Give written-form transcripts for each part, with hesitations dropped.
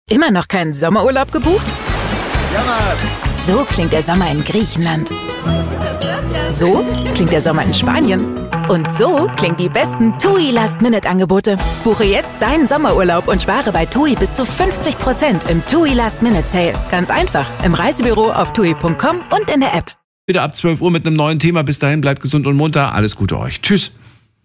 Immer noch keinen Sommerurlaub gebucht? Jamas! So klingt der Sommer in Griechenland. So klingt der Sommer in Spanien. Und so klingen die besten TUI Last-Minute-Angebote. Buche jetzt deinen Sommerurlaub und spare bei TUI bis zu 50% im TUI Last-Minute-Sale. Ganz einfach, im Reisebüro, auf TUI.com und in der App. Wieder ab 12 Uhr mit einem neuen Thema. Bis dahin, bleibt gesund und munter. Alles Gute euch. Tschüss.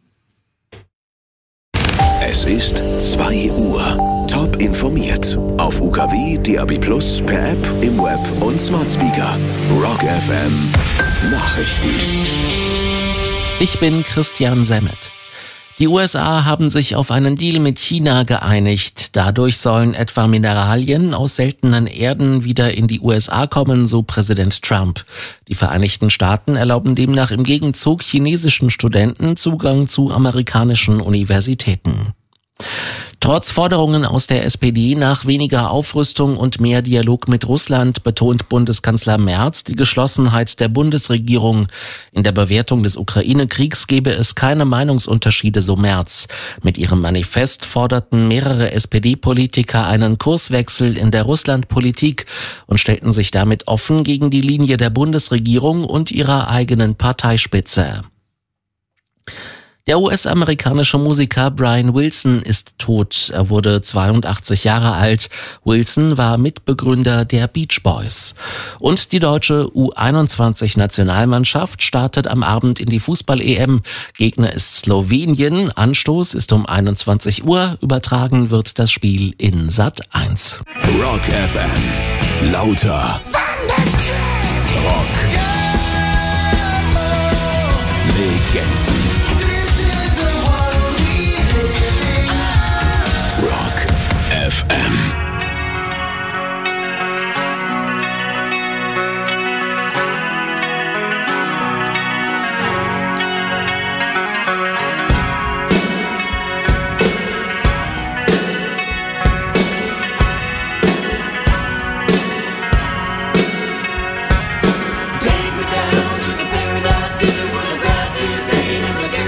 Es ist 2 Uhr. Top informiert. Auf UKW, DAB+, per App, im Web und Smart Speaker. Rock FM. Nachrichten. Ich bin Christian Semmet. Die USA haben sich auf einen Deal mit China geeinigt. Dadurch sollen etwa Mineralien aus seltenen Erden wieder in die USA kommen, so Präsident Trump. Die Vereinigten Staaten erlauben demnach im Gegenzug chinesischen Studenten Zugang zu amerikanischen Universitäten. Trotz Forderungen aus der SPD nach weniger Aufrüstung und mehr Dialog mit Russland betont Bundeskanzler Merz die Geschlossenheit der Bundesregierung. In der Bewertung des Ukraine-Kriegs gebe es keine Meinungsunterschiede, so Merz. Mit ihrem Manifest forderten mehrere SPD-Politiker einen Kurswechsel in der Russlandpolitik und stellten sich damit offen gegen die Linie der Bundesregierung und ihrer eigenen Parteispitze. Der US-amerikanische Musiker Brian Wilson ist tot. Er wurde 82 Jahre alt. Wilson war Mitbegründer der Beach Boys. Und die deutsche U21-Nationalmannschaft startet am Abend in die Fußball-EM. Gegner ist Slowenien. Anstoß ist um 21 Uhr. Übertragen wird das Spiel in Sat.1. Rock FM. Lauter. Rock. Legenden. Rock FM. Take me down to the paradise city where the grass is green and the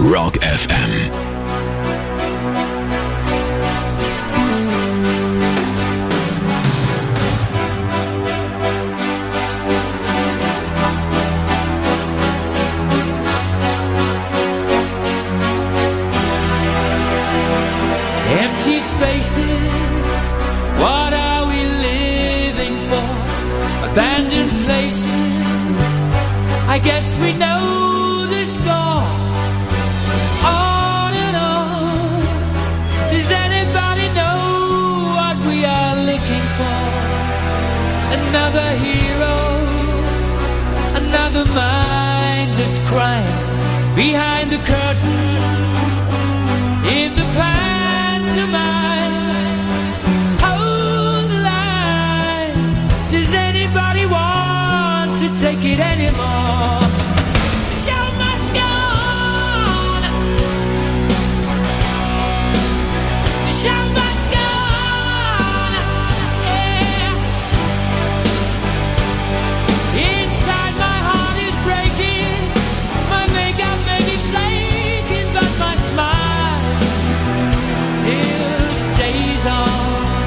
Rock FM. Empty spaces, what are we living for? Abandoned places, I guess we know the score. On and on, does anybody know what we are looking for? Another hero, another mindless crime behind the curtain, in the past. Hold the line. Does anybody want to take it anymore? The show must go on. The show must go on. Yeah. Inside my heart is breaking. My makeup may be flaking, but my smile still stays on.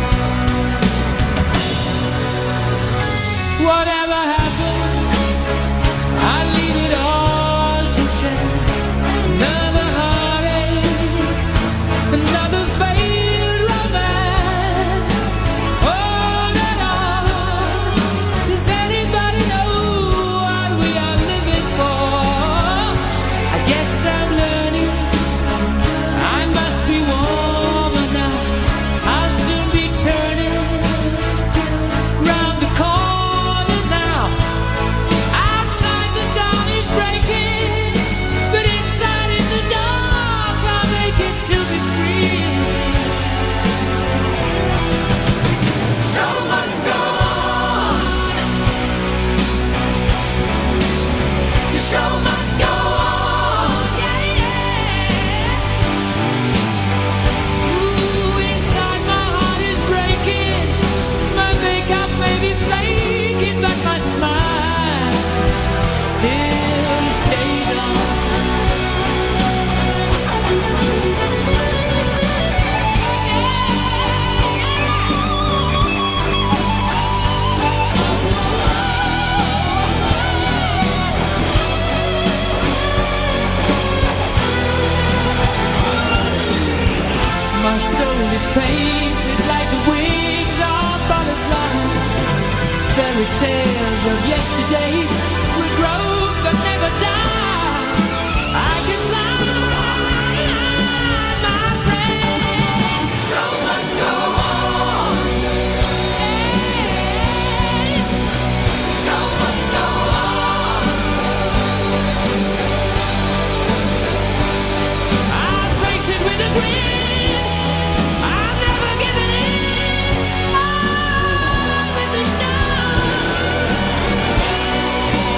Whatever happens, I leave it all to chance. Another heartache, another failed romance. On and on. Does anybody know what we are living for? I guess I'm learning. I must be warmer now. I'll soon be turning round the corner now. Outside the dawn is breaking, but inside in the dark I'll make it to be free. The show must go on. The show must go on. Yeah, yeah. Ooh, inside my heart is breaking. My makeup may be flaking, but my smile still stays on. My soul is painted like the wings of butterflies. Fairy tales of yesterday will grow but never die. I can fly, my friend. The show must go on. Hey, the show must go on. I'll face it with a grin. I'm never giving in. On with the show.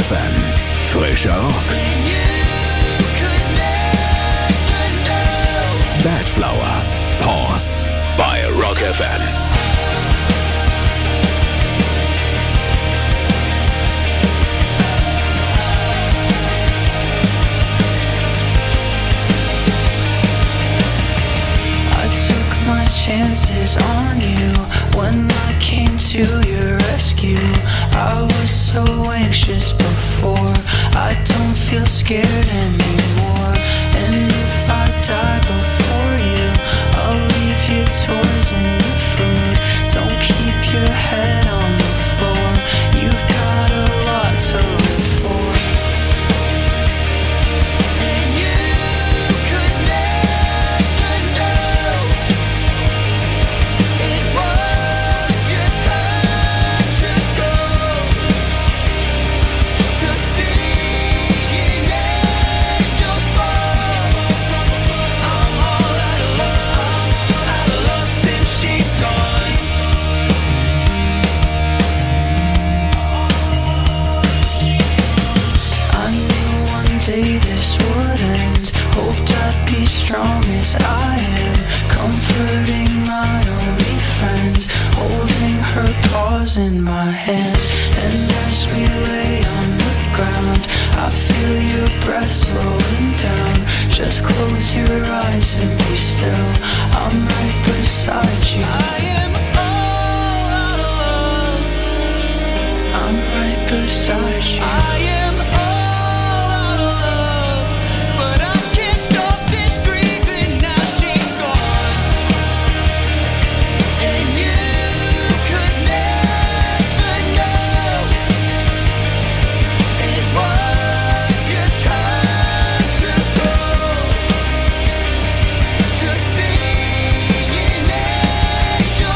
FM. Frischer Rock. Bad Flower. Pause bei Rock FM. My chances on you when I came to your rescue. I was so anxious before, I don't feel scared anymore. And if I die before you, I'll leave your toys and your food. Don't keep your head on the floor, you've got a lot to live for. Strong as I am, comforting my only friend, holding her paws in my hand. And as we lay on the ground, I feel your breath slowing down. Just close your eyes and be still, I'm right beside you. I am all out of love, I'm right beside you. I am all out of love, but I can't stop this grieving now she's gone. And you could never know it was your time to go, to see an angel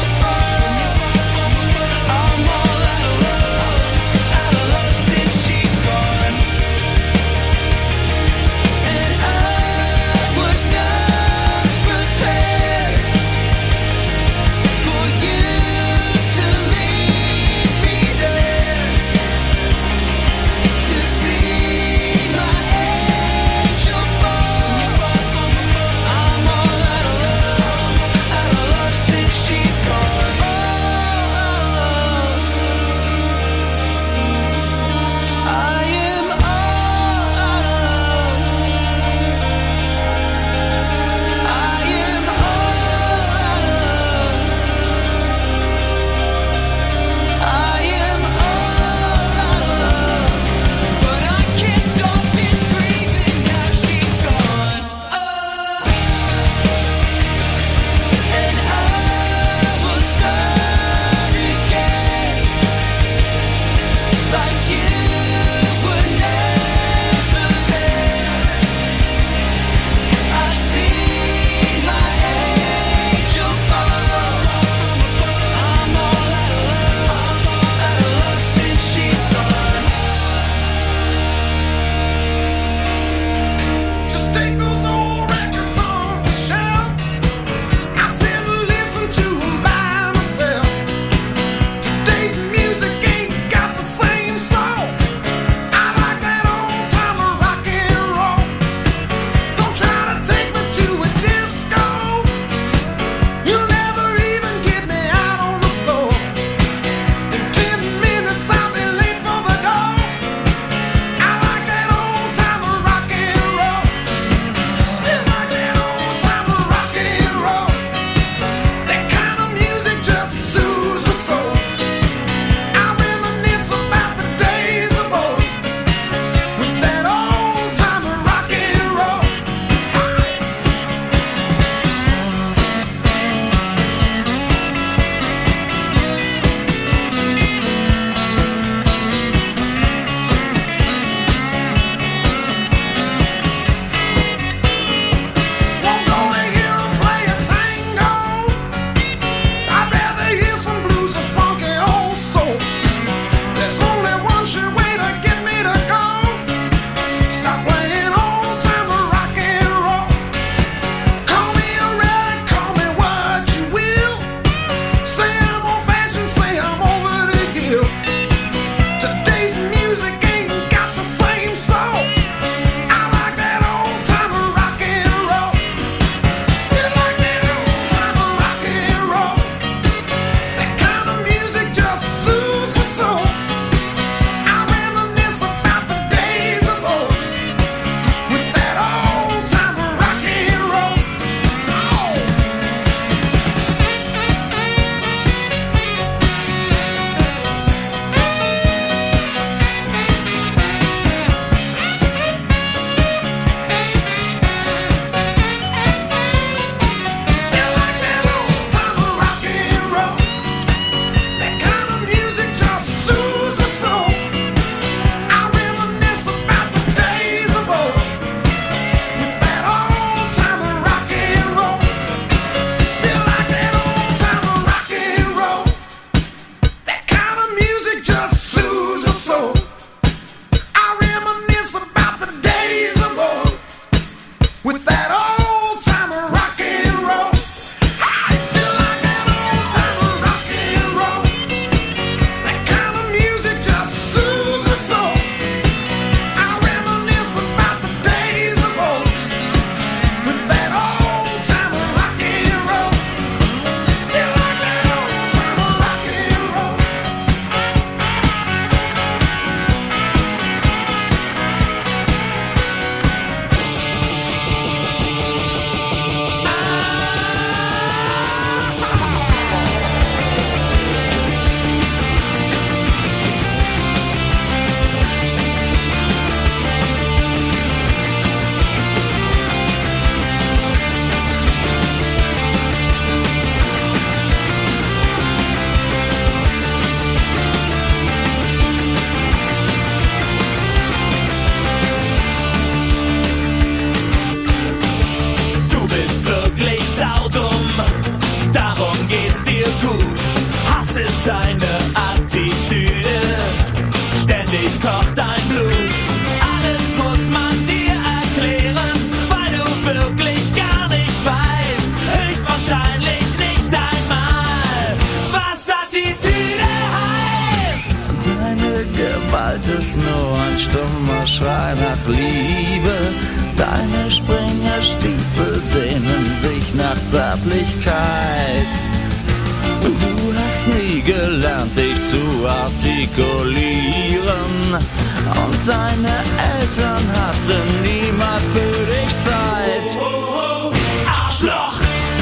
ein stummer Schrei nach Liebe. Deine Springerstiefel sehnen sich nach Zärtlichkeit. Du hast nie gelernt, dich zu artikulieren. Und deine Eltern hatten niemals für dich Zeit. Arschloch!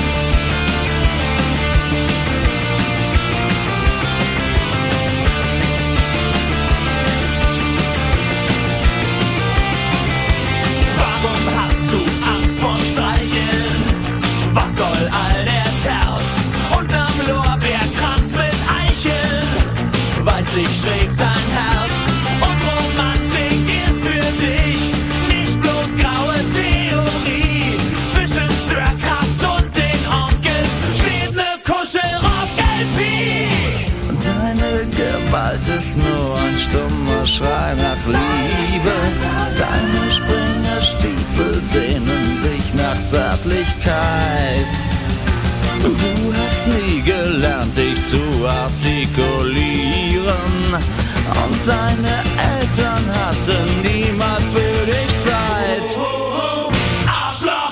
Warum hast du Angst vor Streicheln? Was soll all der Terz? Unterm Lorbeerkranz mit Eicheln weiß ich, schlägt dein Herz. Und Romantik ist für dich nicht bloß graue Theorie. Zwischen Störkraft und den Onkels steht ne Kuschelrock-LP. Deine Gewalt ist nur ein stummer Schrei nach Liebe. Deine Springerstiefel sehnen sich nach Zärtlichkeit. Du hast nie gelernt, dich zu artikulieren. Und deine Eltern hatten niemals für dich Zeit. Arschloch!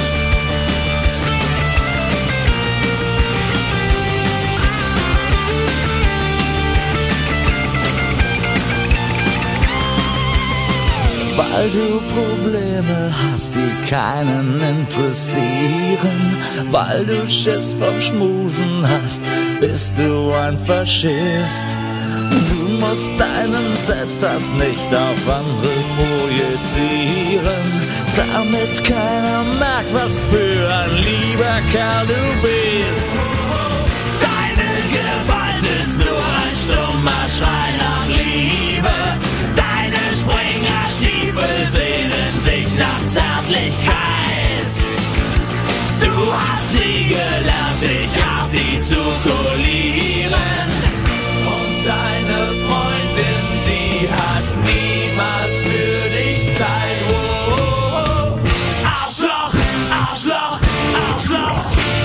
Weil du Probleme hast, die keinen interessieren. Weil du Schiss vom Schmusen hast, bist du ein Faschist. Du musst deinen Selbsthass nicht auf andere projizieren, damit keiner merkt, was für ein lieber Kerl du bist. Deine Gewalt ist nur ein stummer Schrei nach Liebe. Deine Springerstiefel sehnen sich nach Zärtlichkeit. Du hast nie gelernt, dich artikulieren. Und deine Freundin, die hat niemals für dich Zeit. Oh, oh, oh. Arschloch, Arschloch, Arschloch.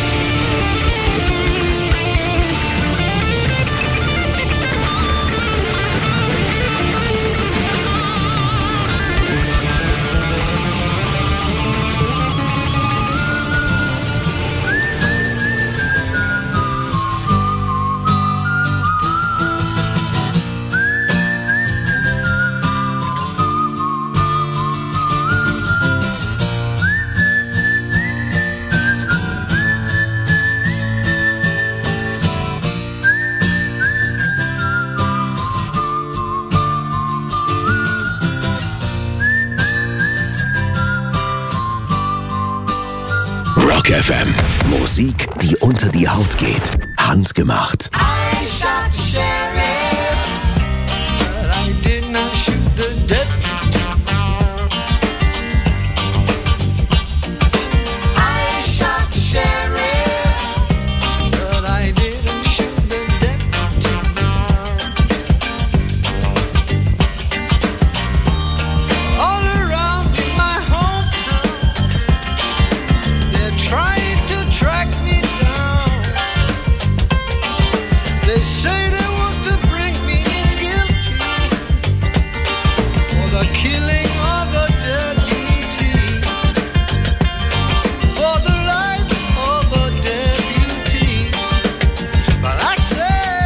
Rock FM. Musik, die unter die Haut geht. Handgemacht. I shot the sheriff, but I did not shoot the deputy. I shot the sheriff, but I didn't shoot the deputy. All around in my hometown, they're trying to track me down. They say they want to bring me in guilty for the killing of a deputy, for the life of a deputy. But I say,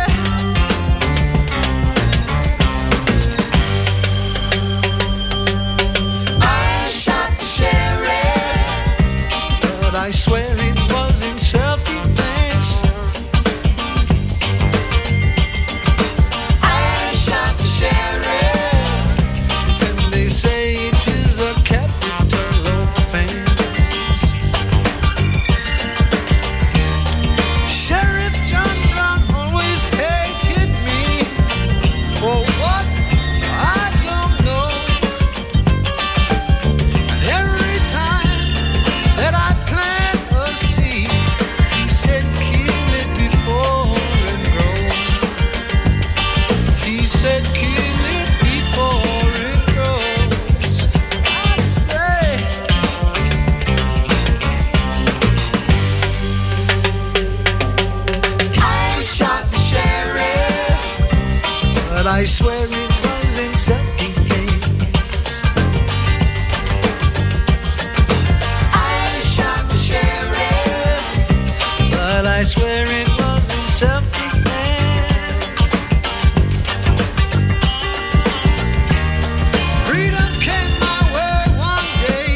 I shot the sheriff, but I swear it was in self-defense. I shot the sheriff, and they say it is a capital offense. Sheriff John Brown always hated me for what I don't know. And every time that I plant a seed, he said kill it before it grows. He said kill it before it grows. I say, I shot the sheriff, but I swear it was in self-defense. I swear it was in self-defense. Freedom came my way one day,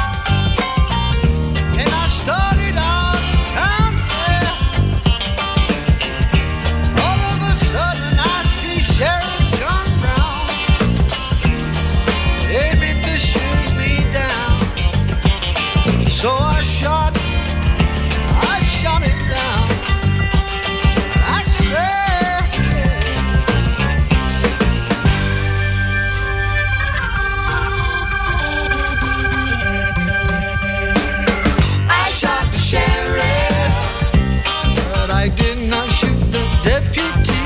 and I started out town fair. All of a sudden I see Sheriff John Brown aiming to shoot me down. So I shot him down. I swear. I shot the sheriff, but I did not shoot the deputy.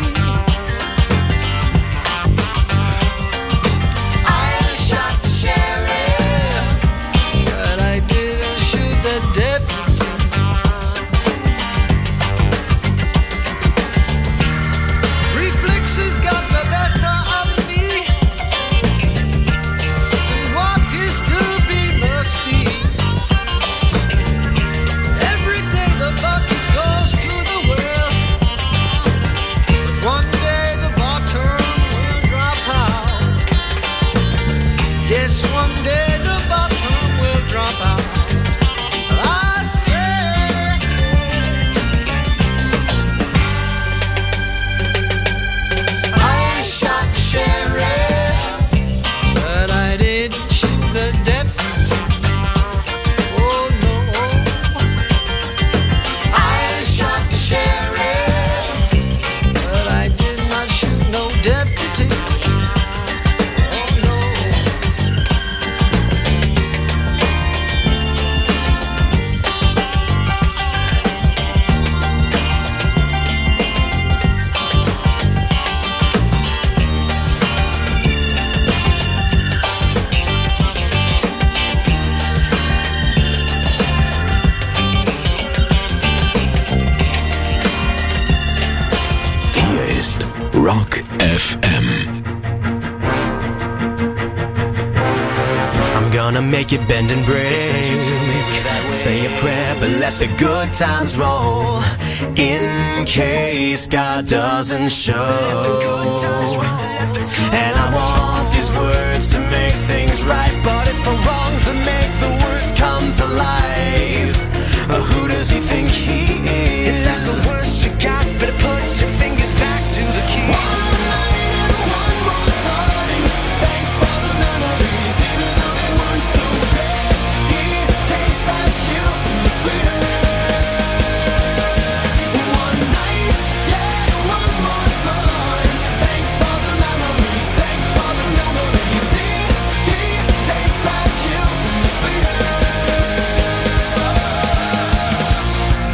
I shot the sheriff, but I didn't shoot the deputy. Reflexes got the better of me, and what is to be must be. Every day the bucket goes to the well, but one day the bottom will drop out. Yes, one day the bottom will drop out. I say I shot the sheriff, but I didn't shoot the deputy. Oh no. I shot the sheriff, but I did not shoot no deputy. Oh no. Hier ist Rock FM. I'm gonna make it bend and break. Say a prayer, but let the good times roll. In case God doesn't show. And I want these words to make things right, but it's the wrongs that make the words come to life. Who does he think he is? If that's the worst you got, better put your fingers back to the key. One night and one more time. Thanks for the memories, even though they weren't so great. It tastes like you, sweeter. One night, yeah, one more time. Thanks for the memories, thanks for the memories. It tastes like you, sweeter.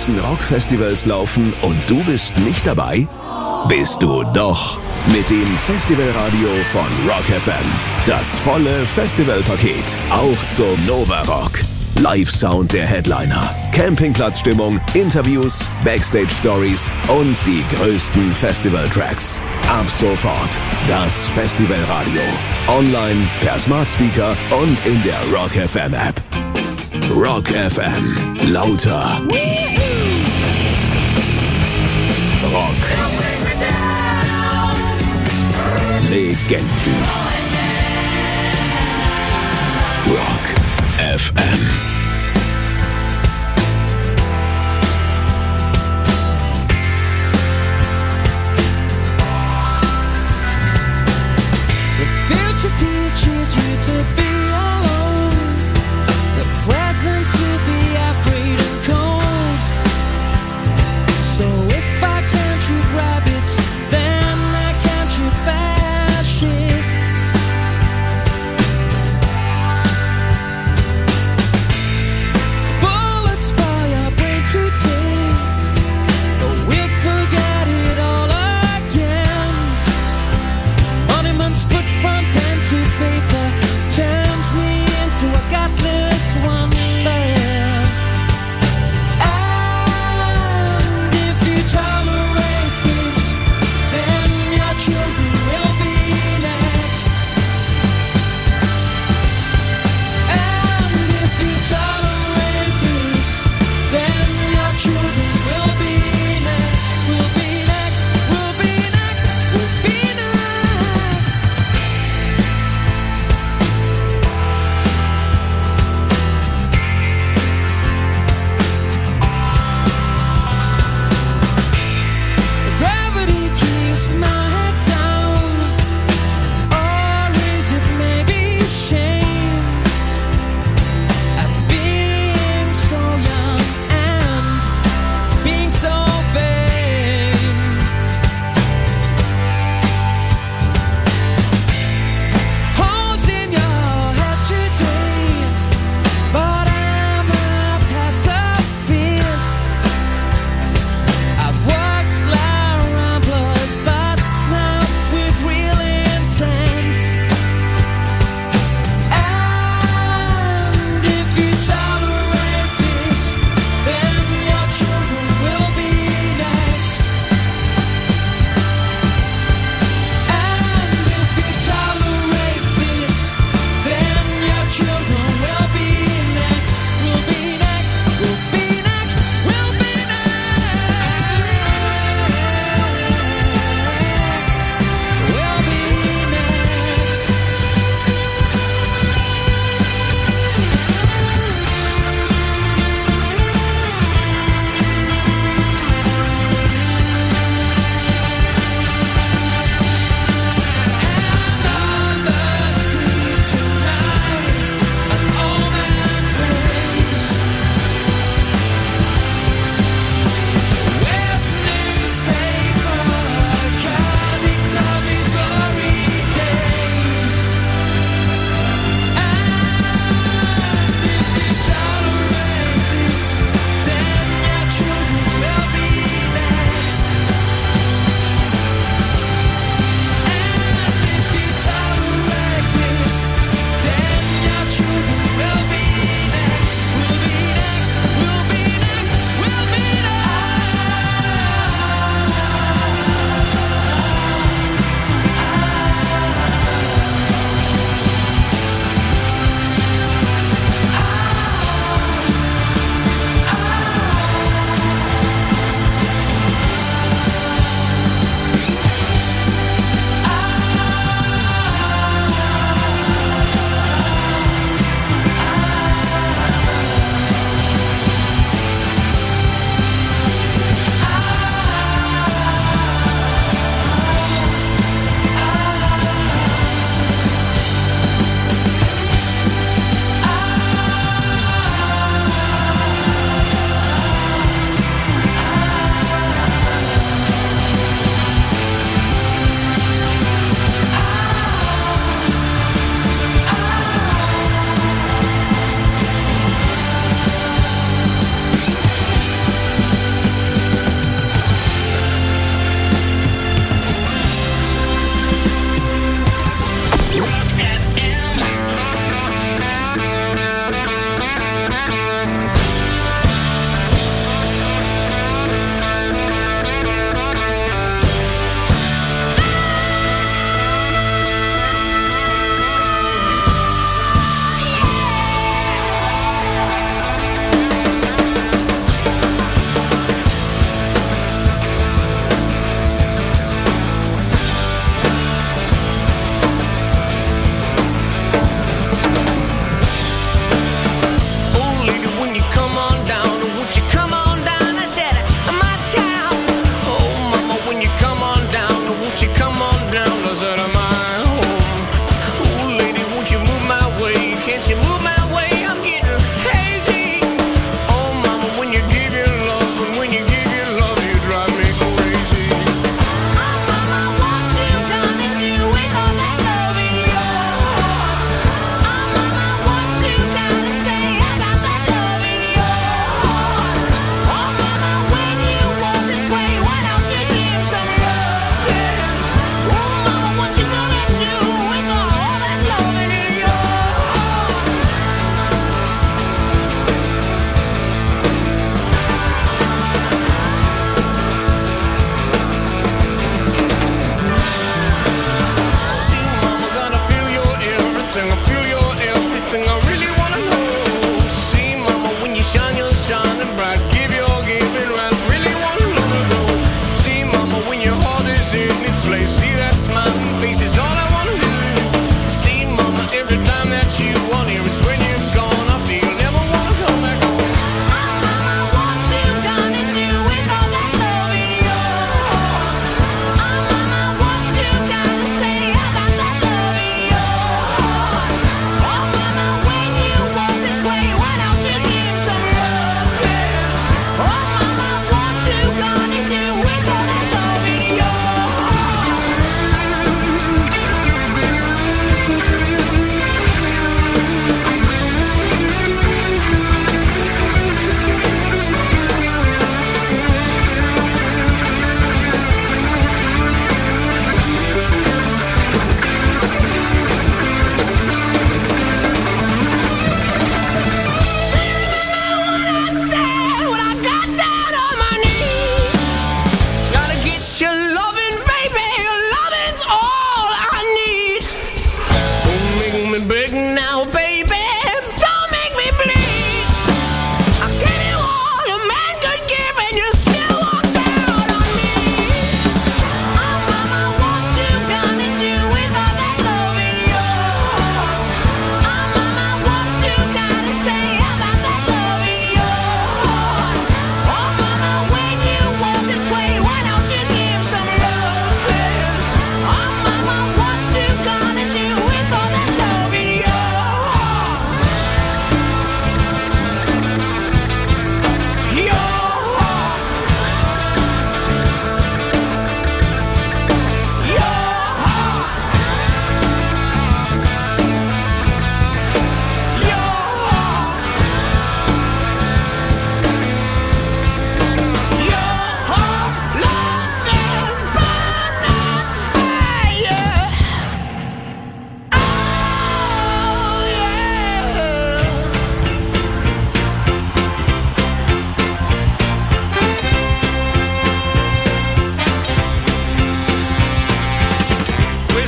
großen Rockfestivals laufen und du bist nicht dabei? Bist du doch. Mit dem Festivalradio von Rock FM. Das volle Festivalpaket. Auch zum Nova Rock. Live-Sound der Headliner, Campingplatzstimmung, Interviews, Backstage-Stories und die größten Festival-Tracks. Ab sofort das Festivalradio. Online, per Smart Speaker und in der Rock FM App. Rock FM. Lauter. Rock. Legenden. Rock FM. Teaches you to be alone, the present to be afraid and cold. So if I can't shoot rabbits, then I can't shoot fascists. Bullets fire brain today, but we'll forget it all again. Monuments put from pen to paper.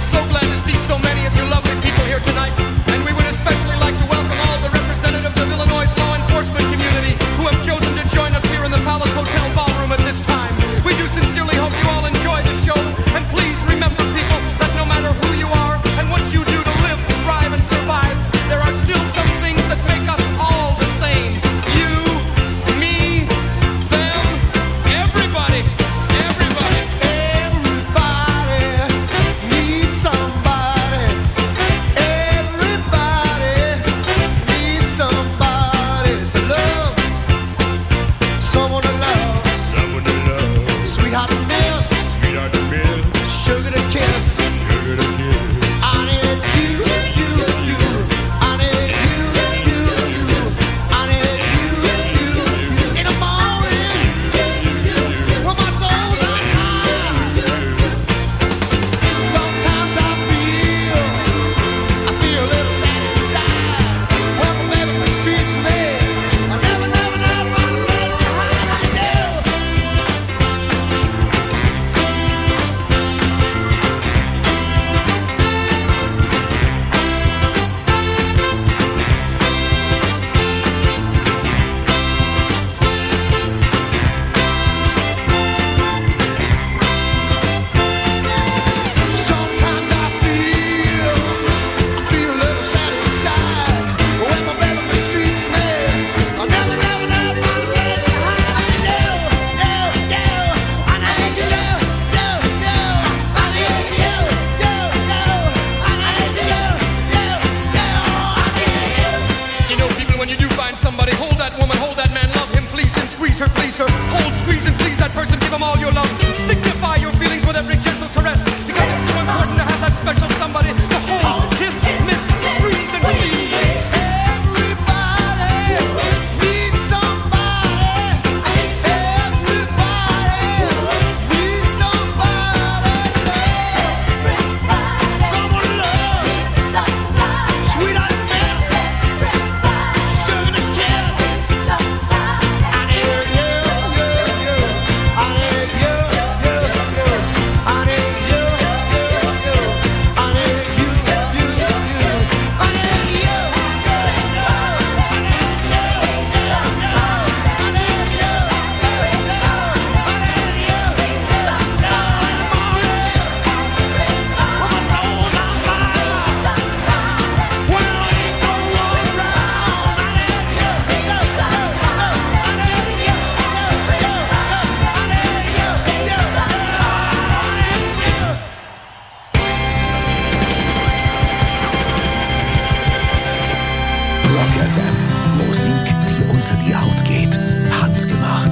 so glad to see so many of you lovely people here tonight. And we would especially like to welcome all the representatives of Illinois' law enforcement community who have chosen to join us here in the Palace Hotel Ballroom at this time. We do sincerely hope you all enjoy the show. And please remember, people, that no matter who you are and what you do to live, thrive, and survive, there are still some things that make us all the same. You, me, them, everybody. Everybody. Everybody needs somebody. Everybody needs somebody to love. Someone to love. Someone to love. Sweetheart to miss. Sweetheart to miss. Sugar to kiss. Sugar to kiss. I need you, you, you. I need you, you, you. I need you, you, you. In the morning, when my soul's on fire. Sometimes I feel a little sad inside. When my baby mistreats me, I never run away to hide. Sometimes I feel a little sad inside. When my baby mistreats me, I never run away to hide. I need you, I need you, I need you. You know, people, when you do find somebody, hold that woman, hold that man, love him, please him, squeeze her, please her. Hold, squeeze, and please that person, give him all your love. Signify your feelings with every gentle caress, because it's so important to have that special somebody to hold, kiss, miss, squeeze, and please. Everybody needs somebody. Everybody needs somebody to love. Someone to love. Sweetheart to miss. Sugar to kiss. I need you, you, you. I need you, you, you. I need you, you, you. I need you, you, you. I need you, Rock FM. Musik, die unter die Haut geht. Handgemacht.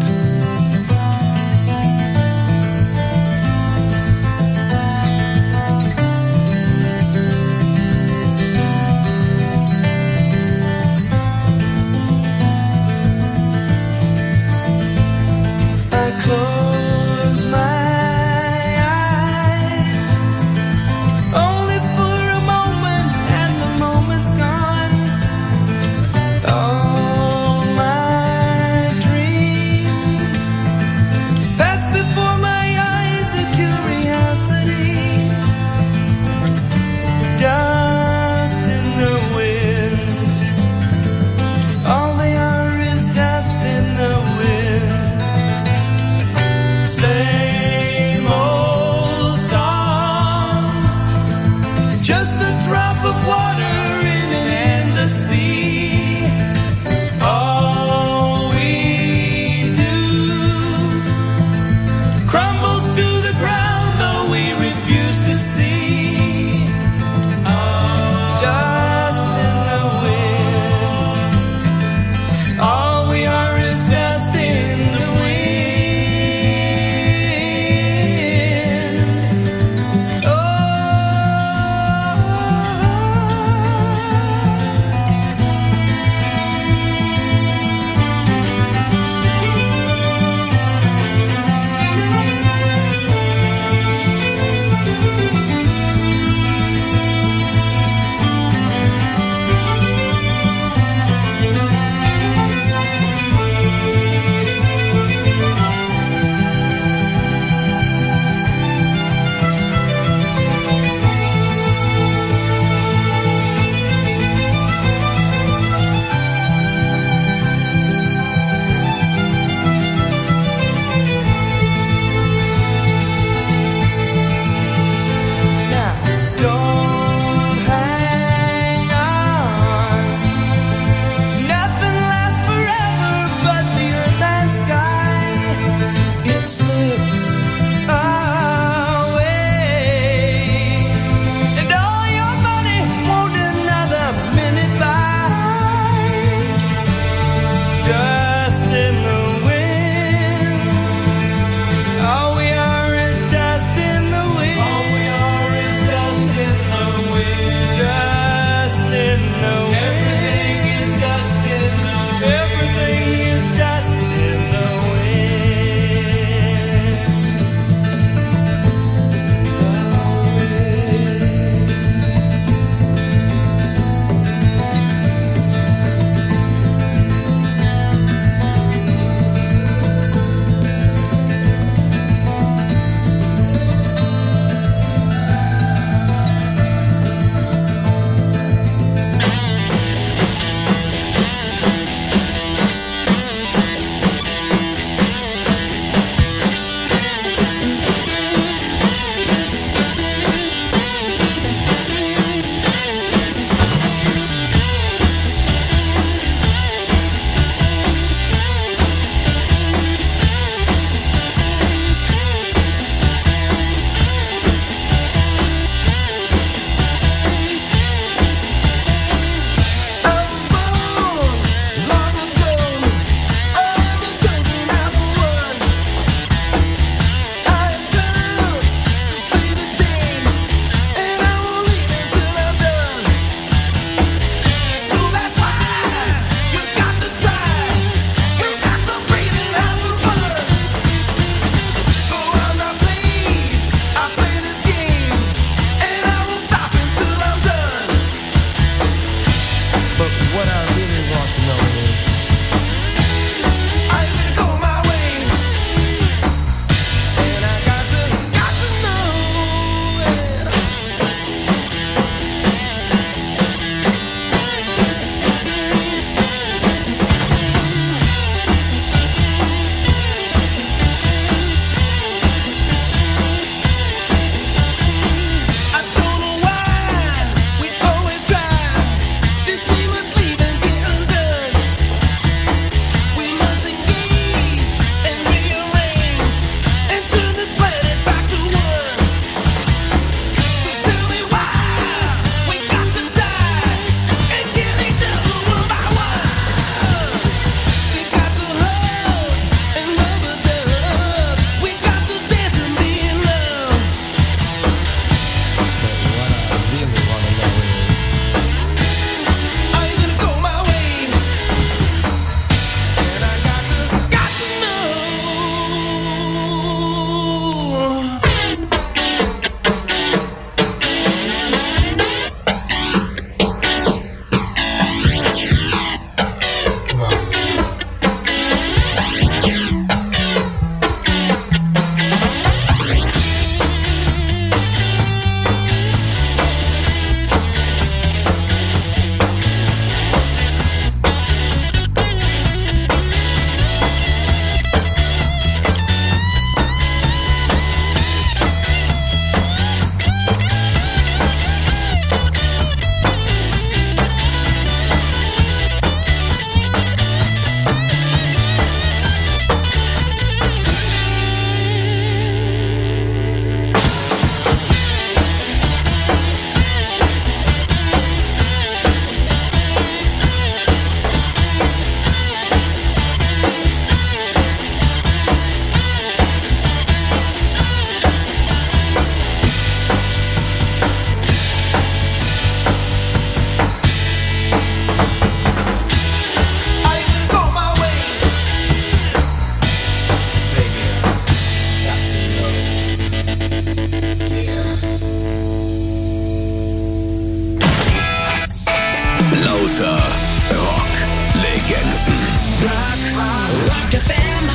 I close my eyes only for a moment, and the moment's gone. All my dreams pass before my eyes, a curiosity, dust in the wind. All they are is dust in the wind. Same old song, just a drop of water in an endless sea. All we do crumbles to the ground, though we refuse to see. Dust in the wind. All we are is dust in the wind. Oh, unter Rock-Legenden. Rock FM.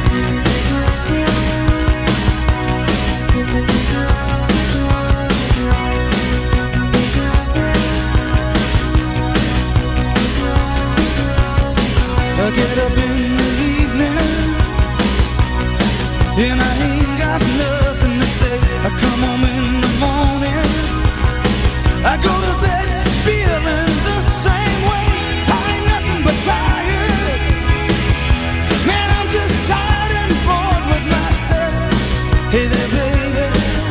I get up in the evening and I ain't got nothing to say. I come home in the morning, I go to bed feeling the same way. I ain't nothing but tired. Man, I'm just tired and bored with myself. Hey there, baby,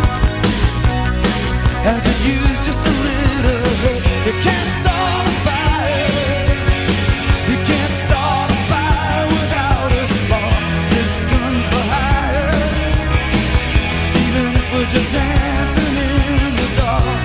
I could use just a little help. You can't start a fire. You can't start a fire without a spark. This gun's for hire. Even if we're just dancing in the dark.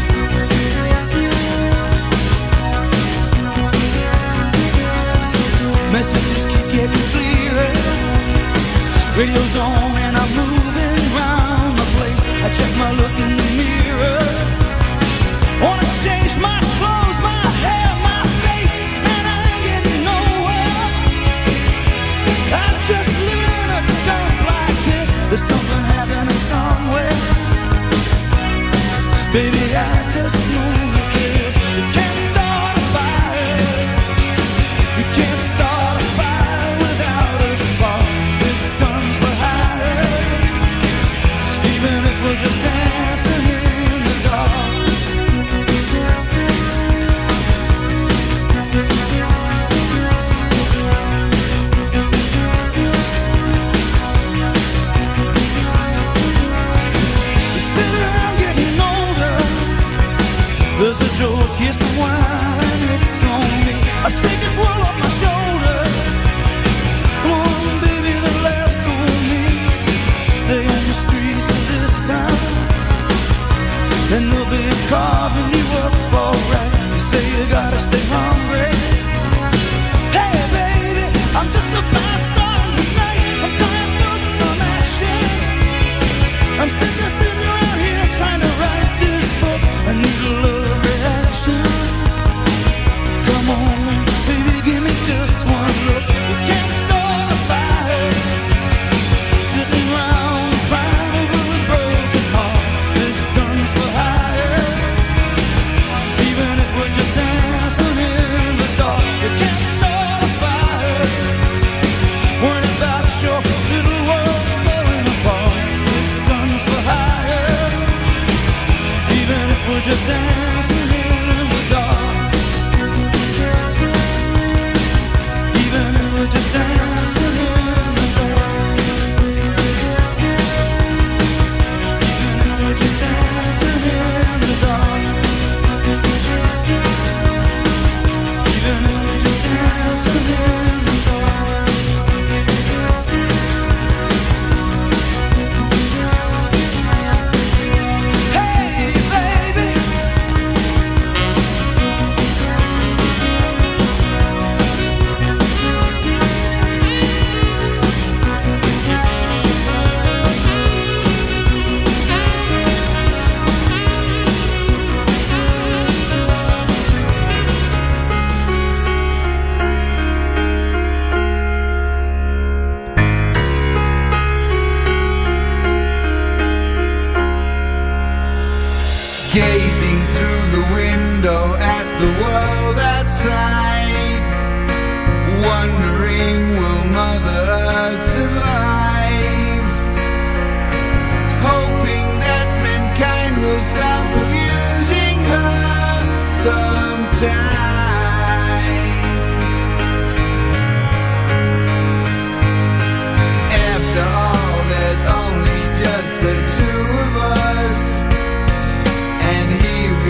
Messages keep getting clearer. Radio's on and I'm moving round the place. I check my look in the mirror. Wanna change my clothes, my hair, my face, and I ain't getting nowhere. I'm just living in a dump like this. There's something happening somewhere. Baby, I just know it is. You can't start a fire. You can't start a fire without a spark. This gun's for hire. Even if we're just dancing in the dark. You sit around getting older. There's a joke, here's some wine, and it's on me. I shake this world off my shoulders. Come on, baby, the laughs on me. Stay on the streets of this town, and they'll be carving you up alright. You say you gotta stay hungry. Hey, baby, I'm just about starting the night. I'm dying for some action. I'm sick of sitting around here trying to write this book. I need a love reaction. Come on, baby, give me just one look. You can't start a fire sitting around crying over a broken heart. This gun's for hire. Even if we're just dancing in the dark. You can't start a fire worrying about your little world falling apart. This gun's for hire. Even if we're just dancing in the dark. Even if we're just dancing in the dark. Even if we're just dancing in the dark. Even if we're just dancing in the dark. Hey, baby. Gazing through the window at the world outside, wondering will Mother Earth survive, hoping that mankind will stop abusing her sometime. After all, there's only just the two of us, and here we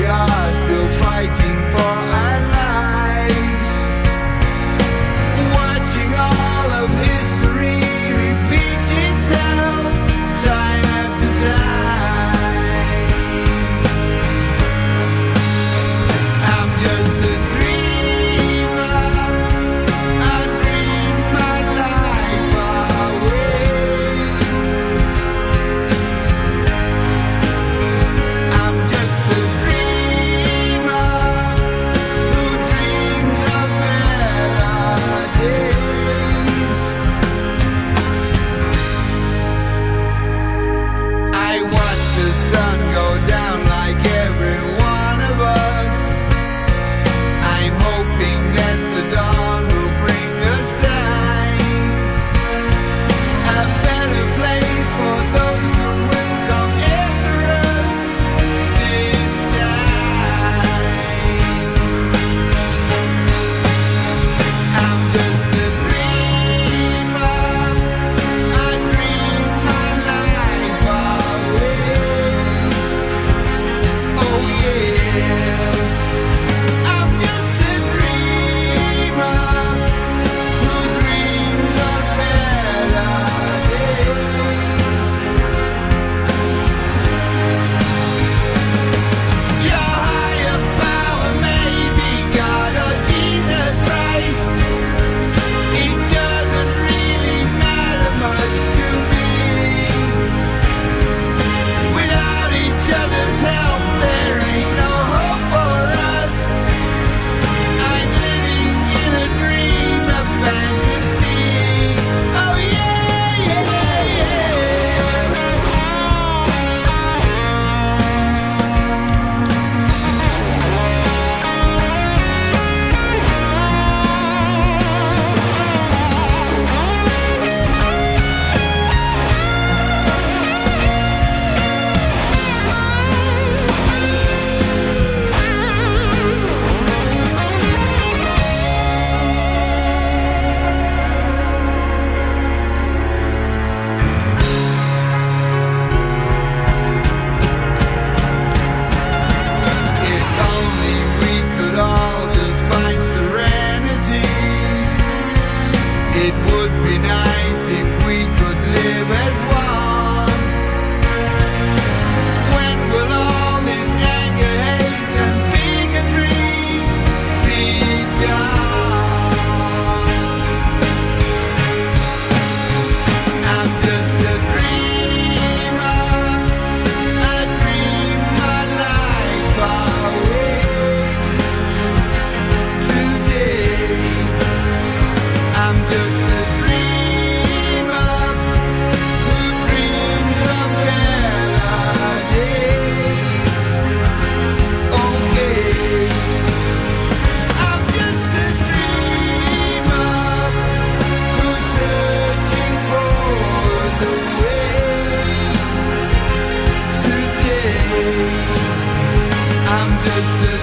voices